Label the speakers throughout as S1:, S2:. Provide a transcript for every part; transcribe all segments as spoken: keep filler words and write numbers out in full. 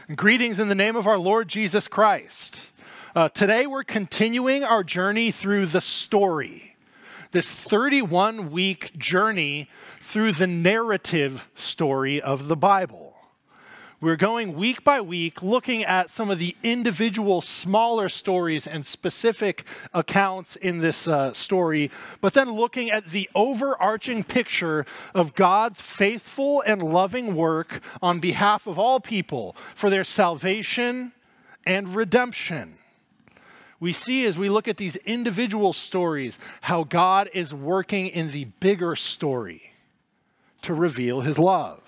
S1: Greetings in the name of our Lord Jesus Christ. Uh, today we're continuing our journey through the story, this thirty-one week journey through the narrative story of the Bible. We're going week by week looking at some of the individual smaller stories and specific accounts in this uh, story, but then looking at the overarching picture of God's faithful and loving work on behalf of all people for their salvation and redemption. We see as we look at these individual stories how God is working in the bigger story to reveal his love.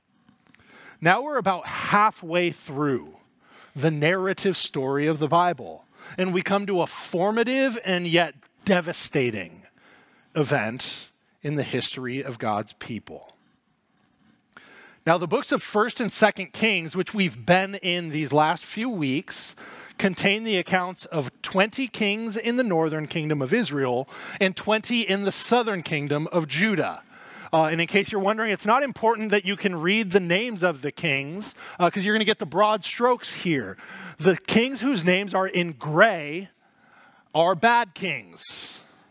S1: Now we're about halfway through the narrative story of the Bible, and we come to a formative and yet devastating event in the history of God's people. Now the books of First and Second Kings, which we've been in these last few weeks, contain the accounts of twenty kings in the northern kingdom of Israel and twenty in the southern kingdom of Judah. Uh, and in case you're wondering, it's not important that you can read the names of the kings, because uh, you're going to get the broad strokes here. The kings whose names are in gray are bad kings.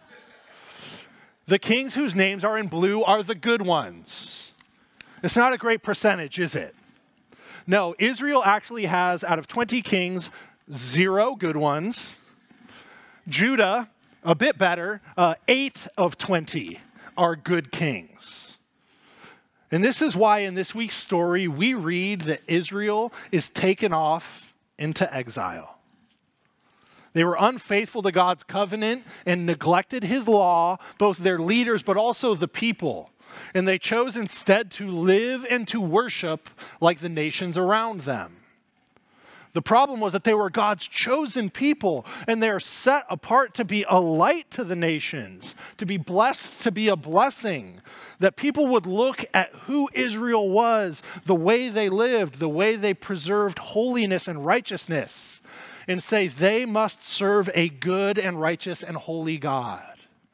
S1: The kings whose names are in blue are the good ones. It's not a great percentage, is it? No, Israel actually has, out of twenty kings, zero good ones. Judah, a bit better, uh, eight of twenty are good kings. And this is why in this week's story we read that Israel is taken off into exile. They were unfaithful to God's covenant and neglected his law, both their leaders but also the people. And they chose instead to live and to worship like the nations around them. The problem was that they were God's chosen people, and they are set apart to be a light to the nations, to be blessed, to be a blessing, that people would look at who Israel was, the way they lived, the way they preserved holiness and righteousness, and say they must serve a good and righteous and holy God.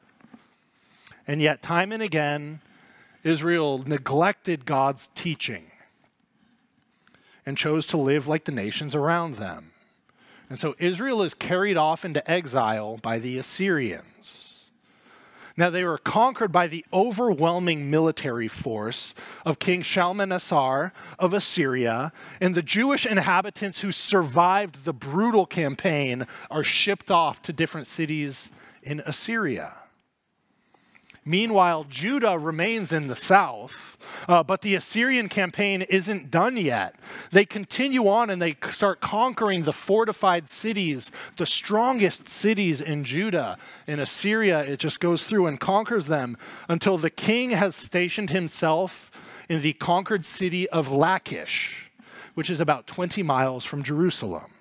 S1: And yet, time and again, Israel neglected God's teaching and chose to live like the nations around them. And so Israel is carried off into exile by the Assyrians. Now they were conquered by the overwhelming military force of King Shalmaneser of Assyria, and the Jewish inhabitants who survived the brutal campaign are shipped off to different cities in Assyria. Meanwhile, Judah remains in the south, uh, but the Assyrian campaign isn't done yet. They continue on and they start conquering the fortified cities, the strongest cities in Judah. In Assyria, it just goes through and conquers them until the king has stationed himself in the conquered city of Lachish, which is about twenty miles from Jerusalem.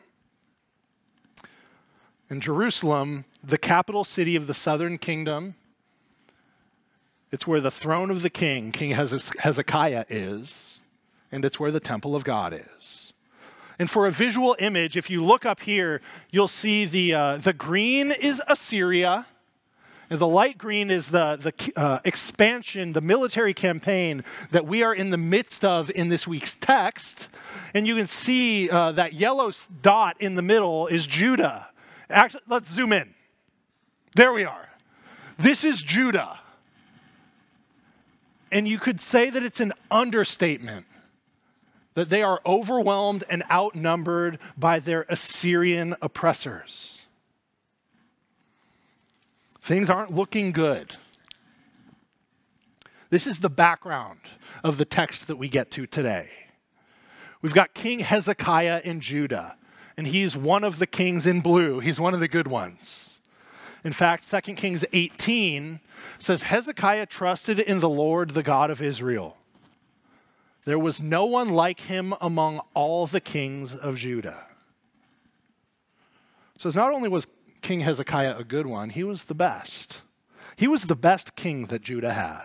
S1: In Jerusalem, the capital city of the southern kingdom, it's where the throne of the king, King Hezekiah, is, and it's where the temple of God is. And for a visual image, if you look up here, you'll see the uh, the green is Assyria, and the light green is the, the uh, expansion, the military campaign that we are in the midst of in this week's text. And you can see uh, that yellow dot in the middle is Judah. Actually, let's zoom in. There we are. This is Judah. And you could say that it's an understatement that they are overwhelmed and outnumbered by their Assyrian oppressors. Things aren't looking good. This is the background of the text that we get to today. We've got King Hezekiah in Judah, and he's one of the kings in blue. He's one of the good ones. In fact, Second Kings eighteen says, Hezekiah trusted in the Lord, the God of Israel. There was no one like him among all the kings of Judah. So not only was King Hezekiah a good one, he was the best. He was the best king that Judah had.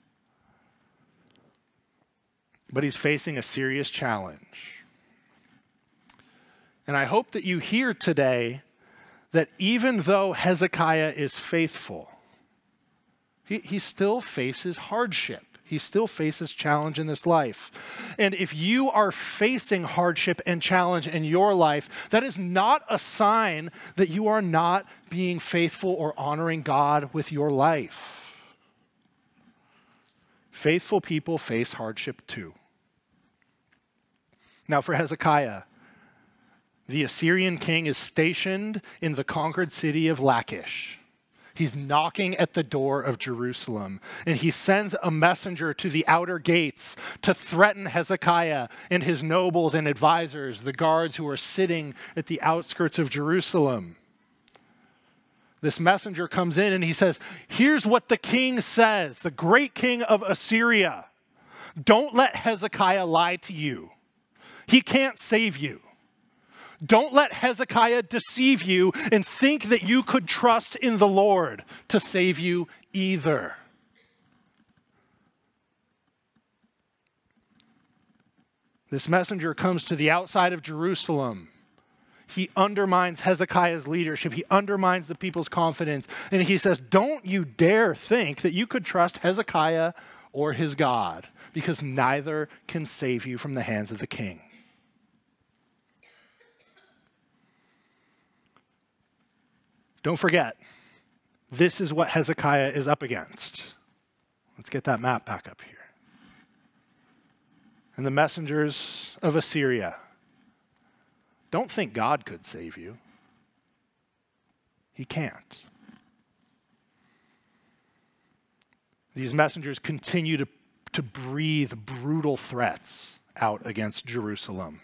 S1: But he's facing a serious challenge. And I hope that you hear today that even though Hezekiah is faithful, he, he still faces hardship. He still faces challenge in this life. And if you are facing hardship and challenge in your life, that is not a sign that you are not being faithful or honoring God with your life. Faithful people face hardship too. Now for Hezekiah, the Assyrian king is stationed in the conquered city of Lachish. He's knocking at the door of Jerusalem, and he sends a messenger to the outer gates to threaten Hezekiah and his nobles and advisors, the guards who are sitting at the outskirts of Jerusalem. This messenger comes in and he says, here's what the king says, the great king of Assyria. Don't let Hezekiah lie to you. He can't save you. Don't let Hezekiah deceive you and think that you could trust in the Lord to save you either. This messenger comes to the outside of Jerusalem. He undermines Hezekiah's leadership. He undermines the people's confidence. And he says, don't you dare think that you could trust Hezekiah or his God, because neither can save you from the hands of the king. Don't forget, this is what Hezekiah is up against. Let's get that map back up here. And the messengers of Assyria. Don't think God could save you. He can't. These messengers continue to, to breathe brutal threats out against Jerusalem.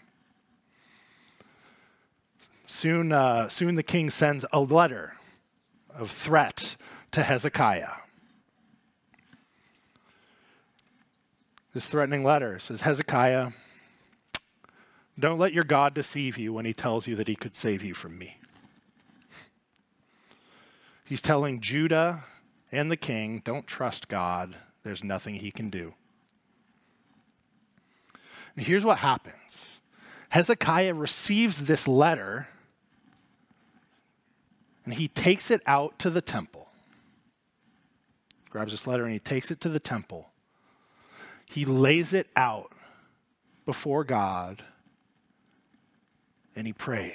S1: Soon, uh, soon the king sends a letter of threat to Hezekiah. This threatening letter says, Hezekiah, don't let your God deceive you when he tells you that he could save you from me. He's telling Judah and the king, don't trust God. There's nothing he can do. And here's what happens. Hezekiah receives this letter and he takes it out to the temple. Grabs this letter and he takes it to the temple. He lays it out before God and he prays.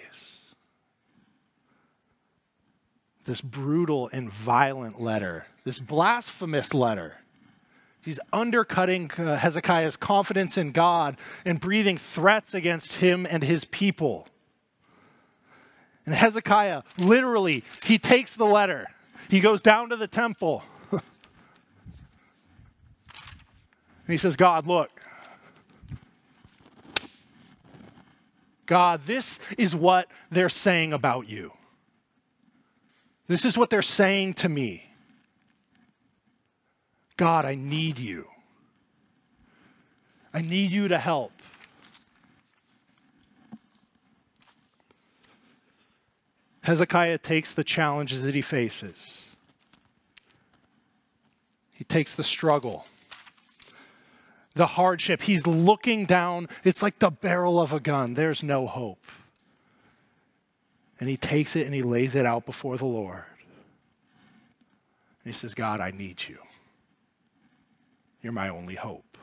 S1: This brutal and violent letter, this blasphemous letter. He's undercutting uh, Hezekiah's confidence in God and breathing threats against him and his people. And Hezekiah, literally, he takes the letter. He goes down to the temple. And he says, God, look. God, this is what they're saying about you. This is what they're saying to me. God, I need you. I need you to help. Hezekiah takes the challenges that he faces. He takes the struggle, the hardship. He's looking down. It's like the barrel of a gun. There's no hope. And he takes it and he lays it out before the Lord. And he says, God, I need you. You're my only hope.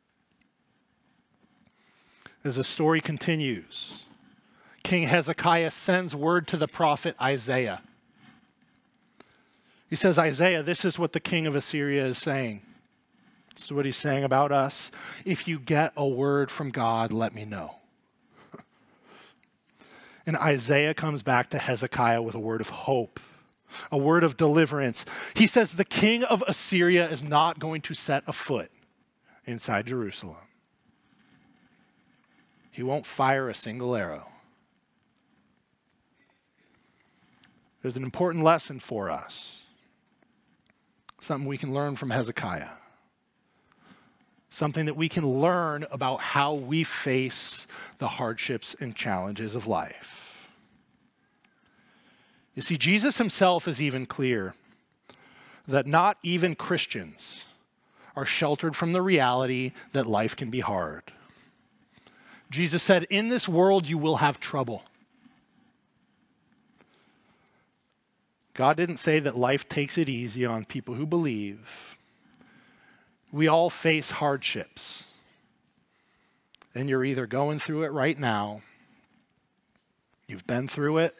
S1: As the story continues, King Hezekiah sends word to the prophet Isaiah. He says, Isaiah, this is what the king of Assyria is saying. This is what he's saying about us. If you get a word from God, let me know. And Isaiah comes back to Hezekiah with a word of hope, a word of deliverance. He says the king of Assyria is not going to set a foot inside Jerusalem. He won't fire a single arrow. There's an important lesson for us. Something we can learn from Hezekiah. Something that we can learn about how we face the hardships and challenges of life. You see, Jesus himself is even clear that not even Christians are sheltered from the reality that life can be hard. Jesus said, in this world you will have trouble. God didn't say that life takes it easy on people who believe. We all face hardships. And you're either going through it right now, you've been through it,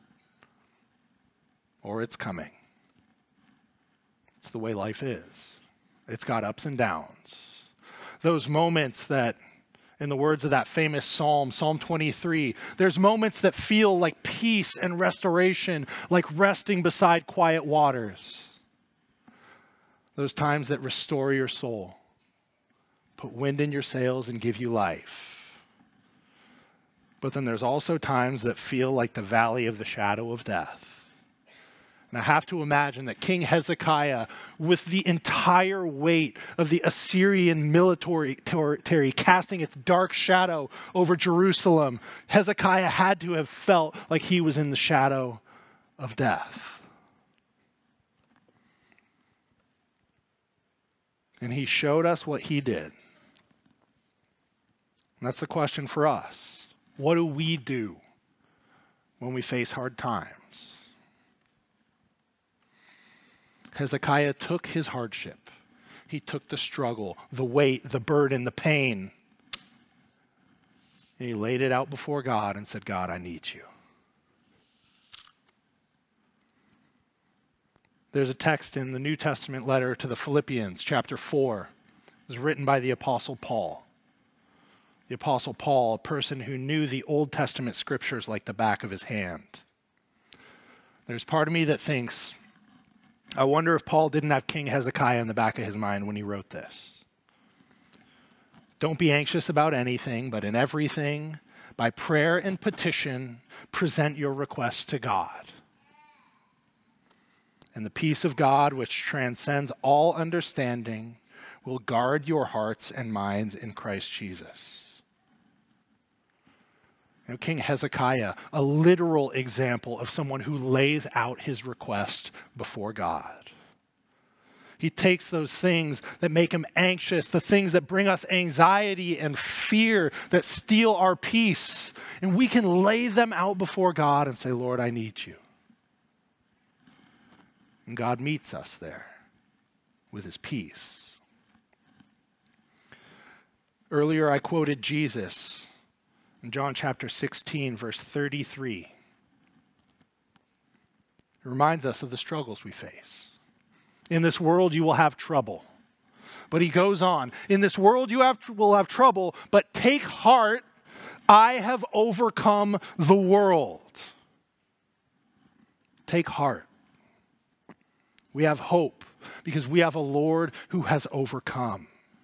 S1: or it's coming. It's the way life is. It's got ups and downs. Those moments that, in the words of that famous psalm, Psalm twenty-three, there's moments that feel like peace and restoration, like resting beside quiet waters. Those times that restore your soul, put wind in your sails and give you life. But then there's also times that feel like the valley of the shadow of death. And I have to imagine that King Hezekiah, with the entire weight of the Assyrian military casting its dark shadow over Jerusalem, Hezekiah had to have felt like he was in the shadow of death. And he showed us what he did. And that's the question for us. What do we do when we face hard times? Hezekiah took his hardship. He took the struggle, the weight, the burden, the pain. And he laid it out before God and said, God, I need you. There's a text in the New Testament letter to the Philippians, chapter four. It was written by the Apostle Paul. The Apostle Paul, a person who knew the Old Testament scriptures like the back of his hand. There's part of me that thinks, I wonder if Paul didn't have King Hezekiah in the back of his mind when he wrote this. Don't be anxious about anything, but in everything, by prayer and petition, present your requests to God. And the peace of God, which transcends all understanding, will guard your hearts and minds in Christ Jesus. You know, King Hezekiah, a literal example of someone who lays out his request before God. He takes those things that make him anxious, the things that bring us anxiety and fear, that steal our peace, and we can lay them out before God and say, Lord, I need you. And God meets us there with his peace. Earlier I quoted Jesus in John chapter sixteen, verse thirty-three. It reminds us of the struggles we face. In this world you will have trouble. But he goes on, in this world you have, will have trouble, but take heart, I have overcome the world. Take heart. We have hope because we have a Lord who has overcome.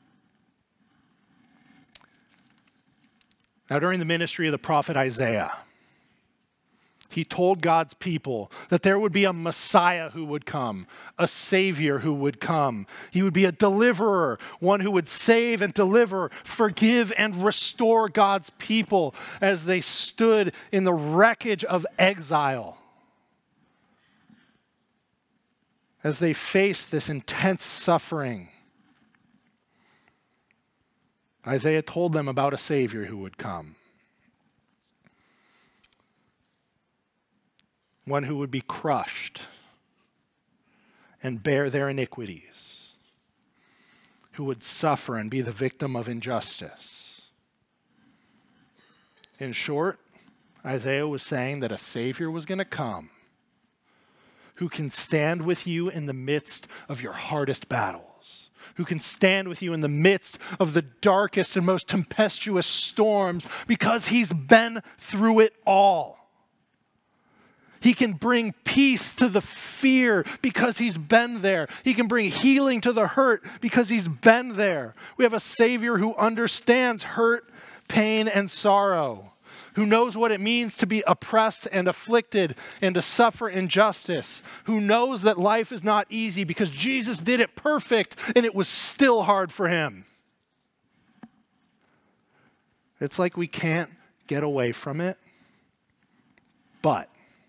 S1: Now, during the ministry of the prophet Isaiah, he told God's people that there would be a Messiah who would come, a Savior who would come. He would be a deliverer, one who would save and deliver, forgive and restore God's people as they stood in the wreckage of exile, as they faced this intense suffering. Isaiah told them about a Savior who would come. One who would be crushed and bear their iniquities. Who would suffer and be the victim of injustice. In short, Isaiah was saying that a Savior was going to come who can stand with you in the midst of your hardest battles. Who can stand with you in the midst of the darkest and most tempestuous storms because he's been through it all. He can bring peace to the fear because he's been there. He can bring healing to the hurt because he's been there. We have a Savior who understands hurt, pain, and sorrow. Who knows what it means to be oppressed and afflicted and to suffer injustice, who knows that life is not easy because Jesus did it perfect and it was still hard for him. It's like we can't get away from it, but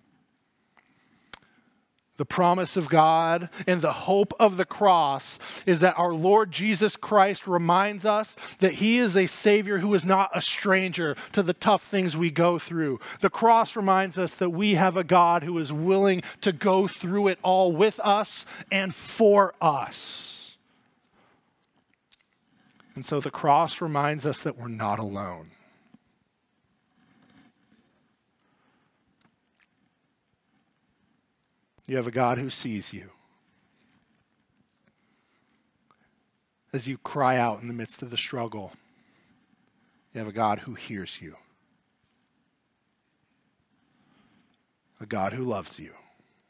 S1: the promise of God and the hope of the cross is that our Lord Jesus Christ reminds us that he is a Savior who is not a stranger to the tough things we go through. The cross reminds us that we have a God who is willing to go through it all with us and for us. And so the cross reminds us that we're not alone. You have a God who sees you. As you cry out in the midst of the struggle, you have a God who hears you. A God who loves you.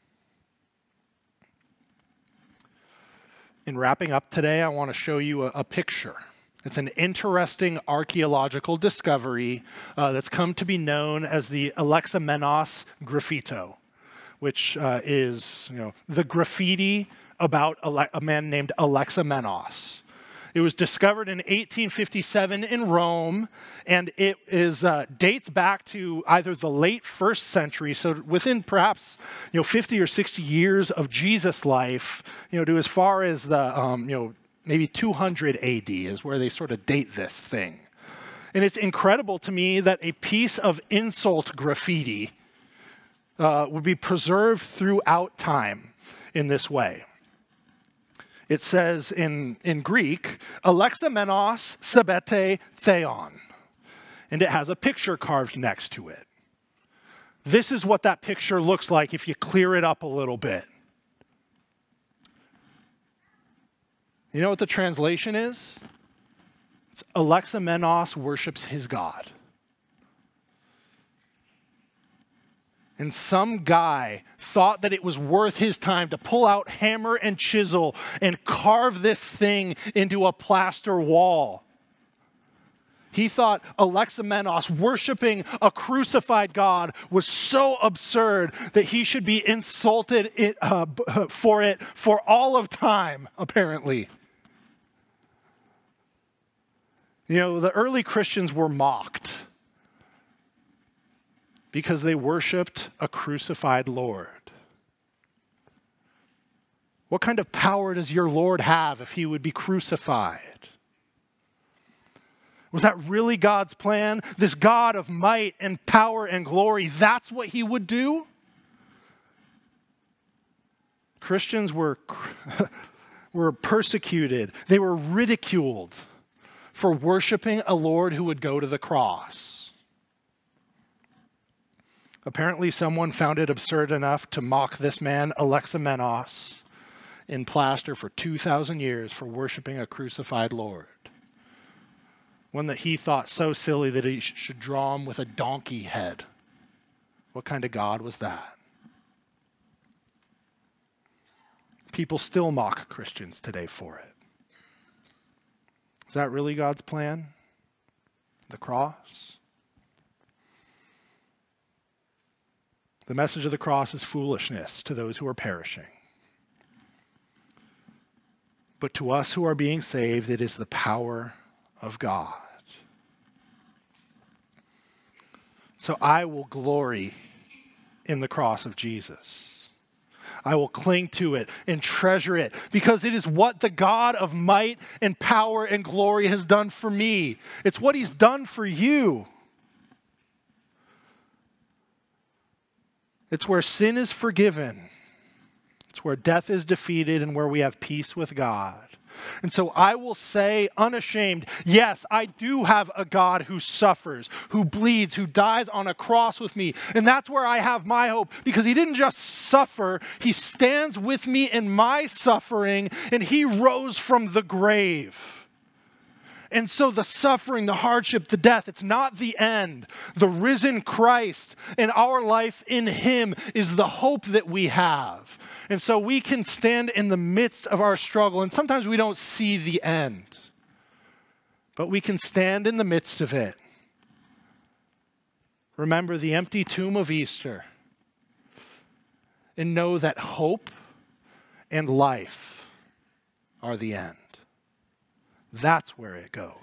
S1: In wrapping up today, I want to show you a, a picture. It's an interesting archaeological discovery uh, that's come to be known as the Alexamenos graffito, which uh, is, you know, the graffiti about a, a man named Alexamenos. It was discovered in eighteen fifty-seven in Rome, and it is uh, dates back to either the late first century, so within perhaps you know fifty or sixty years of Jesus' life, you know, to as far as the um, you know maybe two hundred A D is where they sort of date this thing. And it's incredible to me that a piece of insult graffiti uh, would be preserved throughout time in this way. It says in, in Greek, Alexamenos sebete theon. And it has a picture carved next to it. This is what that picture looks like if you clear it up a little bit. You know what the translation is? It's Alexamenos worships his God. And some guy thought that it was worth his time to pull out hammer and chisel and carve this thing into a plaster wall. He thought Alexamenos worshiping a crucified God was so absurd that he should be insulted it, uh, for it for all of time, apparently. You know, the early Christians were mocked because they worshiped a crucified Lord. What kind of power does your Lord have if he would be crucified? Was that really God's plan? This God of might and power and glory, that's what he would do? Christians were, were persecuted. They were ridiculed for worshiping a Lord who would go to the cross. Apparently someone found it absurd enough to mock this man, Alexamenos, in plaster for two thousand years for worshiping a crucified Lord. One that he thought so silly that he should draw him with a donkey head. What kind of God was that? People still mock Christians today for it. Is that really God's plan? The cross? The message of the cross is foolishness to those who are perishing. But to us who are being saved, it is the power of God. So I will glory in the cross of Jesus. I will cling to it and treasure it because it is what the God of might and power and glory has done for me. It's what he's done for you. It's where sin is forgiven. It's where death is defeated and where we have peace with God. And so I will say unashamed, yes, I do have a God who suffers, who bleeds, who dies on a cross with me. And that's where I have my hope, because he didn't just suffer, he stands with me in my suffering, and he rose from the grave. And so the suffering, the hardship, the death, it's not the end. The risen Christ and our life in him is the hope that we have. And so we can stand in the midst of our struggle. And sometimes we don't see the end. But we can stand in the midst of it. Remember the empty tomb of Easter. And know that hope and life are the end. That's where it goes.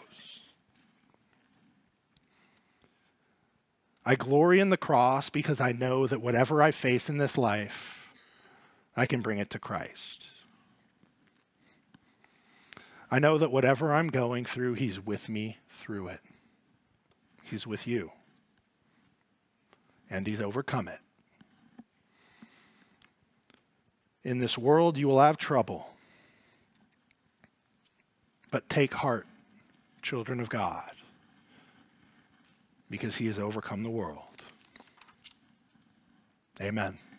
S1: I glory in the cross because I know that whatever I face in this life, I can bring it to Christ. I know that whatever I'm going through, he's with me through it. He's with you. And he's overcome it. In this world, you will have trouble. But take heart. children of God, because he has overcome the world. Amen.